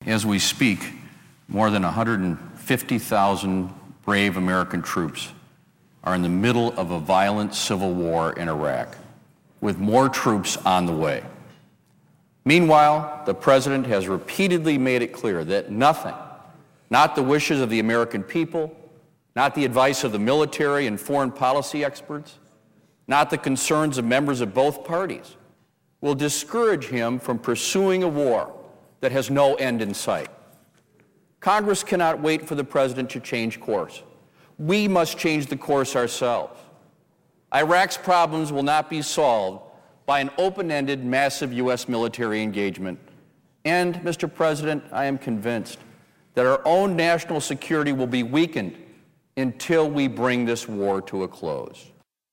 As we speak, more than 150,000 brave American troops are in the middle of a violent civil war in Iraq, with more troops on the way. Meanwhile, the President has repeatedly made it clear that nothing, not the wishes of the American people, not the advice of the military and foreign policy experts, not the concerns of members of both parties, will discourage him from pursuing a war that has no end in sight. Congress cannot wait for the President to change course. We must change the course ourselves. Iraq's problems will not be solved by an open-ended, massive U.S. military engagement. And, Mr. President, I am convinced that our own national security will be weakened until we bring this war to a close.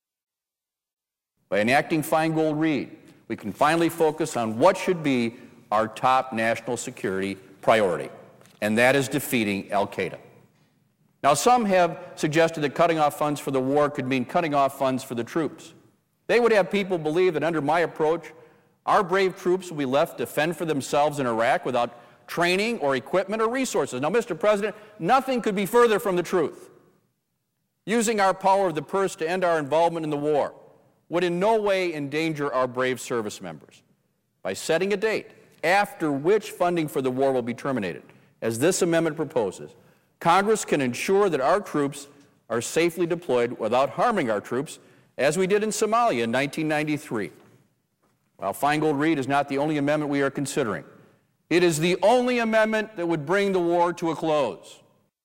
By enacting Feingold Reed, we can finally focus on what should be our top national security priority, and that is defeating al-Qaeda. Now, some have suggested that cutting off funds for the war could mean cutting off funds for the troops. They would have people believe that under my approach, our brave troops will be left to fend for themselves in Iraq without training or equipment or resources. Now, Mr. President, nothing could be further from the truth. Using our power of the purse to end our involvement in the war would in no way endanger our brave service members. By setting a date after which funding for the war will be terminated, as this amendment proposes, Congress can ensure that our troops are safely deployed without harming our troops, as we did in Somalia in 1993. While Feingold Reed is not the only amendment we are considering, it is the only amendment that would bring the war to a close.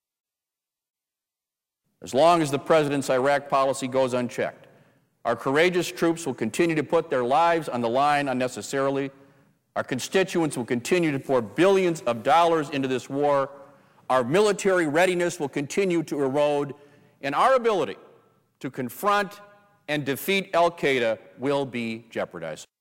As long as the President's Iraq policy goes unchecked, our courageous troops will continue to put their lives on the line unnecessarily. Our constituents will continue to pour billions of dollars into this war. Our military readiness will continue to erode, and our ability to confront and defeat al-Qaeda will be jeopardized.